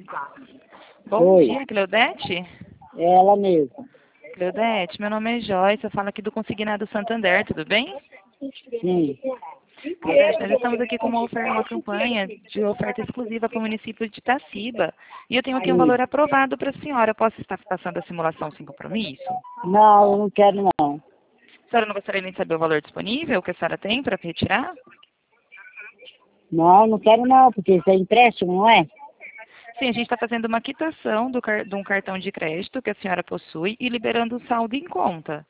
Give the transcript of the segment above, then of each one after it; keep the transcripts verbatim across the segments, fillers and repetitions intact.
Bom Oi, dia, Cleudete. é ela mesma. Cleudete, meu nome é Joyce, eu falo aqui do Consignado Santander, tudo bem? Sim. Cleudete, nós estamos aqui com uma, oferta, uma campanha de oferta exclusiva para o município de Itaciba. E eu tenho aqui um Sim. valor aprovado para a senhora. Posso estar passando a simulação sem compromisso? Não, eu não quero não. A senhora não gostaria nem de saber o valor disponível que a senhora tem para retirar? Não, não quero não, porque isso é empréstimo, não é? Sim, a gente está fazendo uma quitação do car de um cartão de crédito que a senhora possui e liberando o saldo em conta.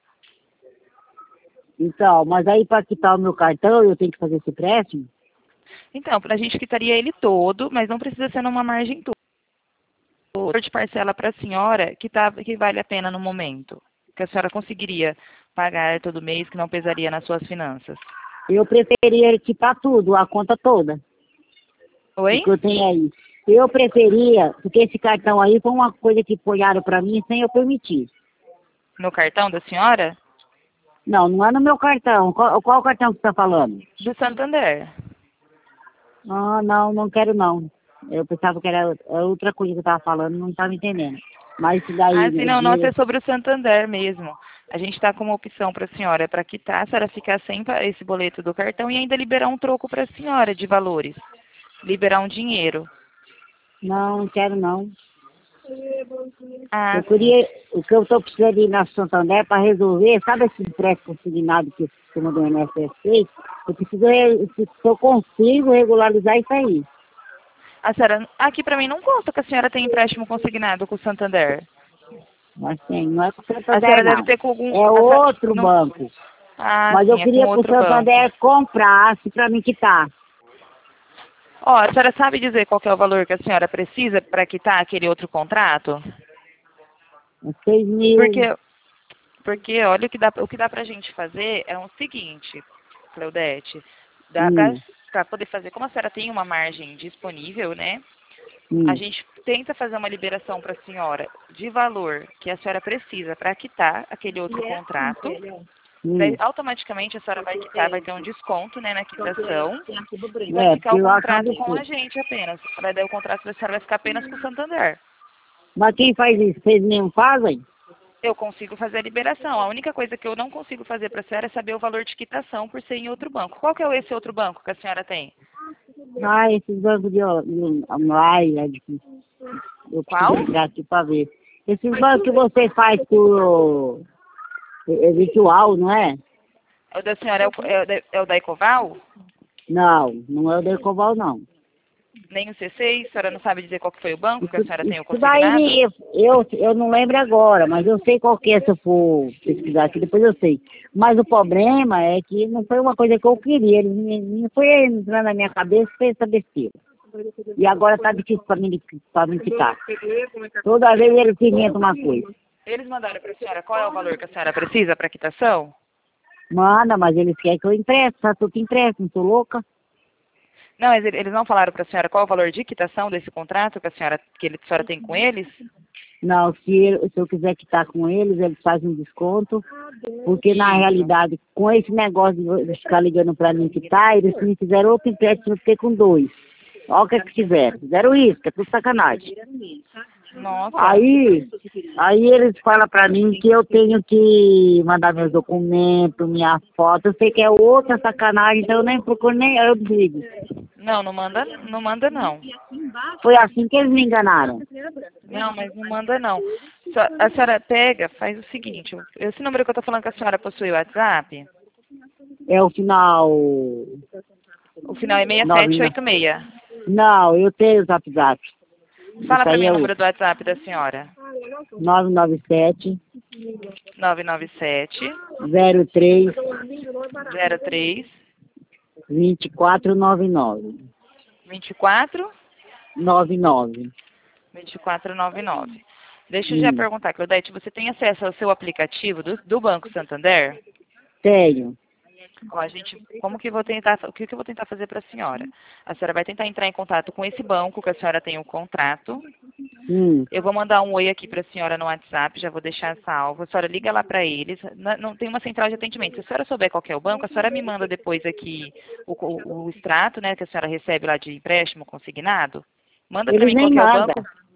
Então, mas aí para quitar o meu cartão, eu tenho que fazer esse empréstimo? Então, a gente quitaria ele todo, mas não precisa ser numa margem toda. O valor de parcela para a senhora que, tá, que vale a pena no momento, que a senhora conseguiria pagar todo mês, que não pesaria nas suas finanças. Eu preferia quitar tudo, a conta toda, o Oi? que eu tenho aí. Eu preferia, porque esse cartão aí foi uma coisa que folharam para mim sem eu permitir. No cartão da senhora? Não, não é no meu cartão. Qual, qual cartão que você está falando? Do Santander. Ah, não, não quero não. Eu pensava que era outra coisa que eu estava falando, não estava entendendo. Mas isso daí, Ah, sim, não, nossa, é de, sobre o Santander mesmo. A gente está com uma opção para a senhora para quitar, a senhora ficar sem pa- esse boleto do cartão e ainda liberar um troco para a senhora de valores. Liberar um dinheiro. não, não quero não. Ah, Eu sim. queria, o que eu estou precisando ir na Santander para resolver, sabe esse empréstimo consignado que o sistema do I N S S fez? Eu preciso, re- se eu consigo regularizar isso aí. A senhora, aqui para mim não consta que a senhora tem empréstimo consignado com o Santander. Mas tem, não é com o A Santander senhora deve não. ter com algum... É A senhora, outro não, banco. ah, Mas eu sim, é com queria que o outro banco. Santander comprasse para me quitar. Ó, a senhora sabe dizer qual que é o valor que a senhora precisa para quitar aquele outro contrato? Uns seis mil. Porque, porque olha, o que dá, o que dá pra gente fazer é o seguinte, Cleudete, dá pra, Hum, pra poder fazer, como a senhora tem uma margem disponível, né? A hum, gente tenta fazer uma liberação para a senhora de valor que a senhora precisa para quitar aquele outro contrato. Daí, hum. automaticamente a senhora vai quitar, vai ter um desconto, né, na quitação e vai É, ficar porque o eu acho um contrato com a absurdo. gente apenas. Daí o contrato da senhora vai ficar apenas com o Santander. Mas quem faz isso? Vocês mesmo fazem? Eu consigo fazer a liberação. A única coisa que eu não consigo fazer para a senhora é saber o valor de quitação por ser em outro banco. Qual que é esse outro banco que a senhora tem? Ah, esses bancos de ó- de online, é difícil. Eu preciso Qual? entrar aqui para ver. Esses bancos que você faz por é é virtual, não é? O da senhora é o, é o da é o da Ecoval? Não, não é o da Ecoval, não. Nem o C seis? A senhora não sabe dizer qual que foi o banco que a Isso, senhora tem o isso consignado? daí, eu, eu não lembro agora, mas eu sei qual que é, se eu for pesquisar aqui, depois eu sei. Mas o problema é que não foi uma coisa que eu queria, ele me- não foi entrando na minha cabeça, fez essa besteira. E agora tá difícil para mim, para me ficar. Toda vez ele se inventa uma coisa. Eles mandaram para a senhora qual é o valor que a senhora precisa para quitação? Manda, mas eles querem que eu empreste, só tu que empresta, não sou louca. Não, mas ele- eles não falaram para a senhora qual é o valor de quitação desse contrato que a senhora, que ele- a senhora tem com eles? Não, se, ele- se eu quiser quitar com eles, eles fazem um desconto, porque na Isso. realidade, com esse negócio de ficar ligando para mim quitar, eles me fizeram outro empréstimo, eu fiquei com dois. Olha o que é que fizeram. Fizeram isso, que é tudo sacanagem. Nossa. Aí, aí eles falam pra mim que eu tenho que mandar meus documentos, minha foto. Eu sei que é outra sacanagem, então eu nem procuro, nem eu digo. Não, não manda, não manda não. Foi assim que eles me enganaram. Não, mas não manda não. Só- A senhora pega, faz o seguinte, esse número que eu tô falando que a senhora possui o WhatsApp, É o final. o final é seis Nove, sete não. oito seis. Não, eu tenho o zap zap. Fala Isso para aí mim o é número outro. do WhatsApp da senhora. nove nove sete, nove nove sete, zero três, zero três, vinte e quatro nove nove. vinte e quatro, nove nove. vinte e quatro noventa e nove. Deixa eu já Hum, perguntar, Claudete, você tem acesso ao seu aplicativo do, do Banco Santander? tenho. Ó, a gente, como que eu vou tentar, o que que eu vou tentar fazer para a senhora? A senhora vai tentar entrar em contato com esse banco que a senhora tem o contrato. Hum. Eu vou mandar um oi aqui para a senhora no WhatsApp, já vou deixar salvo. A senhora liga lá para eles. Não, não tem uma central de atendimento. Se a senhora souber qual que é o banco, a senhora me manda depois aqui o, o, o extrato, né, que a senhora recebe lá de empréstimo consignado. Manda para Eles mim qual nem que é o mandam. banco.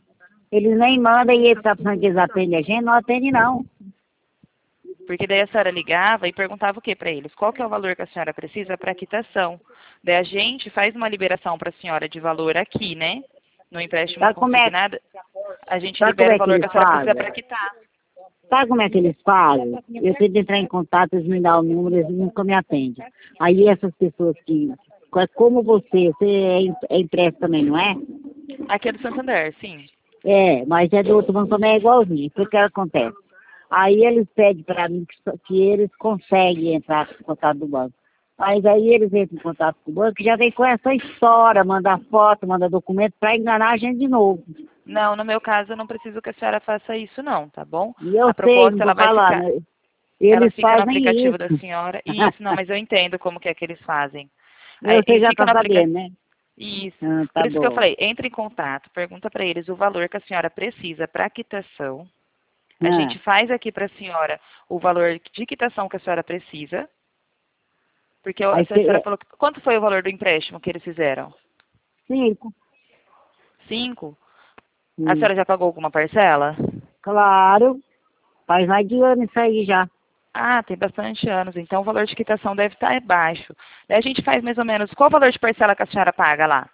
Eles nem mandam e eles estão pensando que eles atendem a gente, não atendem não. Porque daí a senhora ligava e perguntava o que para eles? Qual que é o valor que a senhora precisa para quitação? Daí a gente faz uma liberação para a senhora de valor aqui, né? No empréstimo Sabe como é, consignado, a gente sabe como libera o é que valor que eles a senhora precisa fazem? para quitar. Sabe como é que eles fazem? Eu tento entrar em contato, eles me dão o número, eles nunca me atendem. Aí essas pessoas que, como você, você é em- é impresso também, não é? Aqui é do Santander, sim. É, mas é do outro banco também é igualzinho. O que acontece? Aí eles pedem para mim que, só- que eles conseguem entrar em contato do banco. Mas aí eles entram em contato com o banco e já vem com essa história, manda foto, manda documento para enganar a gente de novo. Não, no meu caso eu não preciso que a senhora faça isso não, tá bom? E eu A sei, não proposta estou ela vai ficar, falando. ela Eles fica no fazem aplicativo da isso. senhora. Isso, não, mas eu entendo como que é que eles fazem. Aí, Você e já fica está no aplicativo. sabendo, né? Isso. Ah, Por tá isso que eu bom. falei, entre em contato, pergunta para eles o valor que a senhora precisa para quitação. A Ah, gente faz aqui para a senhora o valor de quitação que a senhora precisa. Porque a aí senhora você, falou, que- quanto foi o valor do empréstimo que eles fizeram? cinco. Cinco? A Hum, senhora já pagou alguma parcela? claro, faz mais de ano isso aí já. Ah, tem bastante anos, então o valor de quitação deve estar baixo. Daí a gente faz mais ou menos, qual o valor de parcela que a senhora paga lá?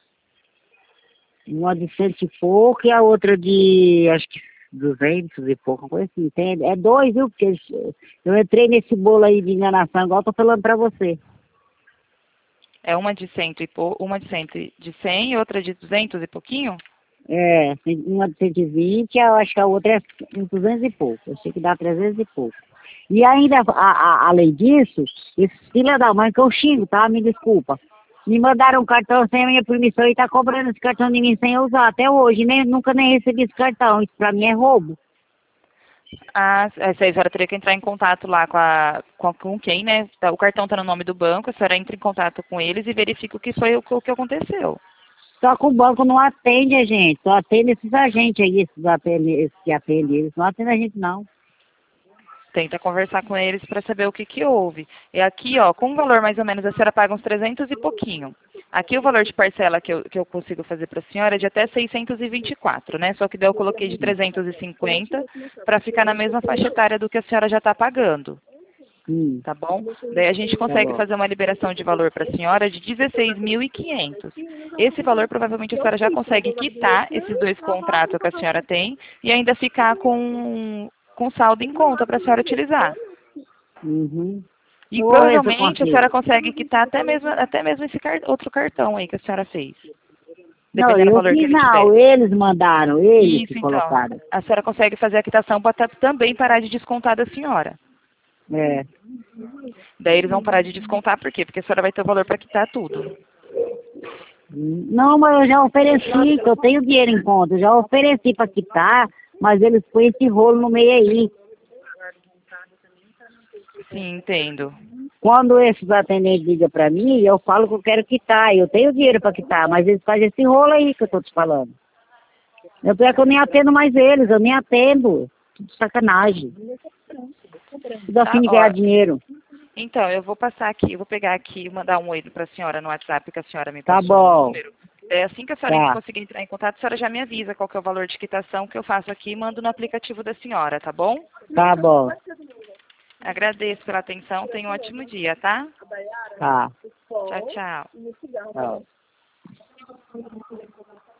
Uma de cento e pouco e a outra de, acho que duzentos e pouco, uma coisa assim. Tem, é dois, viu? Porque eles- eu entrei nesse bolo aí de enganação, igual eu tô falando pra você. É uma de cento e pou, uma de cento e- de cem e outra de duzentos e pouquinho? É, tem uma de cento e vinte, eu acho que a outra é uns duzentos e pouco. Eu sei que dá trezentos e pouco. E ainda, a, a- além disso, esses filha da mãe que eu xingo, tá? Me desculpa. Me mandaram um cartão sem a minha permissão e tá cobrando esse cartão de mim sem eu usar até hoje. Nem, nunca nem recebi esse cartão. Isso pra mim é roubo. Ah, essa aí a senhora teria que entrar em contato lá com, a, com, a- com quem, né? Tá, o cartão está no nome do banco, a senhora entra em contato com eles e verifica o que foi o, o que aconteceu. Só que o banco não atende a gente. Só atende esses agentes aí, esses, atende, esses que atendem. Eles não atendem a gente, não. Tenta conversar com eles para saber o que, que houve. E aqui, ó, com um valor mais ou menos, a senhora paga uns trezentos e pouquinho. Aqui o valor de parcela que eu, que eu consigo fazer para a senhora é de até seiscentos e vinte e quatro, né? Só que daí eu coloquei de trezentos e cinquenta para ficar na mesma faixa etária do que a senhora já está pagando. Hum, Tá bom? Daí a gente tá consegue bom. fazer uma liberação de valor para a senhora de dezesseis mil e quinhentos. Esse valor provavelmente a senhora já consegue quitar esses dois contratos que a senhora tem e ainda ficar com, com saldo em conta para a senhora utilizar. Uhum. E Eu vou ver se eu provavelmente a senhora consigo. consegue quitar até mesmo, até mesmo esse car- outro cartão aí que a senhora fez, Não, dependendo do eu valor que fiz ele não. tiver. Eles mandaram, eles que Isso, então. colocaram. A senhora consegue fazer a quitação para também parar de descontar da senhora. É. Daí eles vão parar de descontar, por quê? Porque a senhora vai ter o valor para quitar tudo. Não, mas eu já ofereci, que eu tenho dinheiro em conta. Eu já ofereci para quitar, mas eles põem esse rolo no meio aí. Sim, entendo. Quando esses atendentes ligam para mim, eu falo que eu quero quitar. Eu tenho dinheiro para quitar, mas eles fazem esse rolo aí que eu tô te falando. Eu pior que eu nem atendo mais eles, eu nem atendo. Tudo sacanagem. Tudo a Tá, fim de ganhar ó. dinheiro. Então, eu vou passar aqui, eu vou pegar aqui e mandar um oi para a senhora no WhatsApp, que a senhora me Tá passou um bom, número. É, assim que a senhora tá, conseguir entrar em contato, a senhora já me avisa qual que é o valor de quitação que eu faço aqui e mando no aplicativo da senhora, tá bom? tá bom, Agradeço pela atenção, tenha um ótimo dia, tá? tá. Tchau, tchau. Tá.